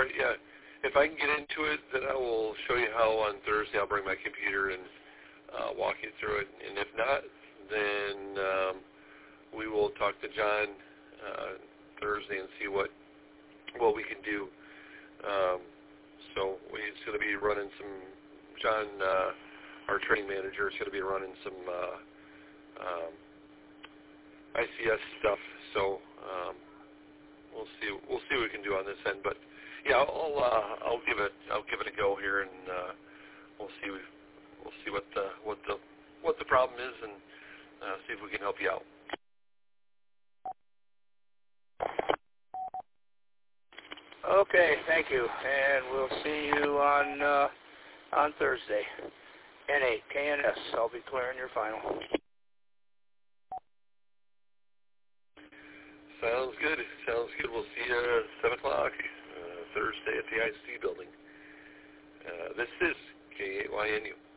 yeah, if I can get into it, then I will show you how on Thursday. I'll bring my computer and walk you through it. And if not, then we will talk to John Thursday and see what we can do. So he's going to be running some, John, our training manager, is going to be running some ICS stuff. So we'll see what we can do on this end. But yeah, I'll give it a go here, and we'll see what the problem is, and see if we can help you out. Okay, thank you, and we'll see you on Thursday. N8, KNS, I'll be clearing your final. Sounds good. We'll see you at 7 o'clock Thursday at the IC building. This is KAYNU.